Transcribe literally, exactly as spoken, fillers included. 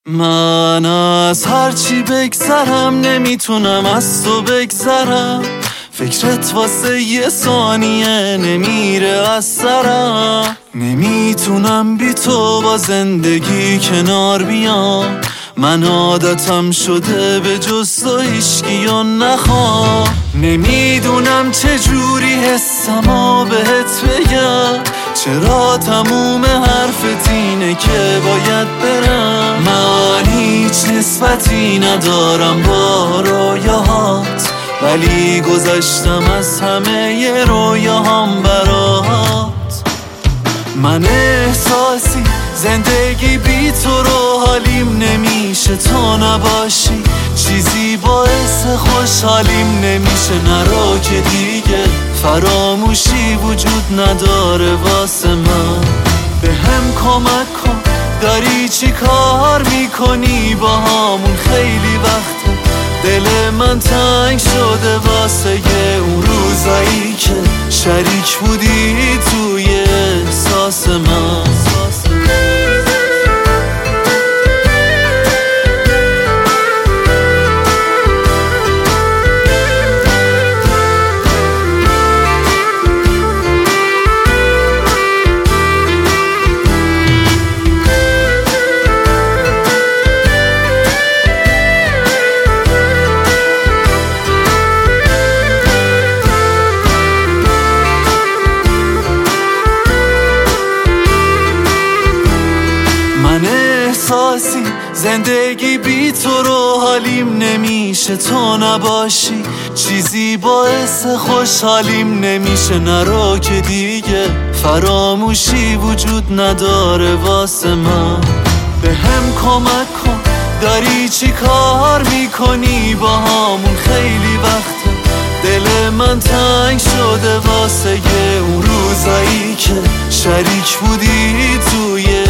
من از هرچی بگذرم نمیتونم از تو بگذرم، فکرت واسه یه ثانیه نمیره از سرم. نمیتونم بی تو با زندگی کنار بیام، من عادتم شده به جز تو هیچکیو نخوام. نمیدونم چجوری حسمو بهت بگم، چرا تموم حرفت اینه که باید برم. من هیچ نسبتی ندارم با رویاهات، ولی گذشتم از همه ی رویاهام برات. من احساسی زندگی بی تو رو حالیم نمیشه، تو نباشی چیزی باعث خوشحالیم نمیشه. نرو که دیگه فراموشی وجود نداره واسه من. به هم کمک کن، داری چی کار میکنی با همون؟ خیلی وقته دل من تنگ شده واسه اون روزایی که شریک بودی توی احساس من. احساسی زندگی بی تو رو حالیم نمیشه، تو نباشی چیزی باعث خوشحالیم نمیشه. نرو که دیگه فراموشی وجود نداره واسه من. به هم کمک کن، داری چی کار میکنی با همون؟ خیلی وقته دل من تنگ شده واسه اون روزایی که شریک بودی توی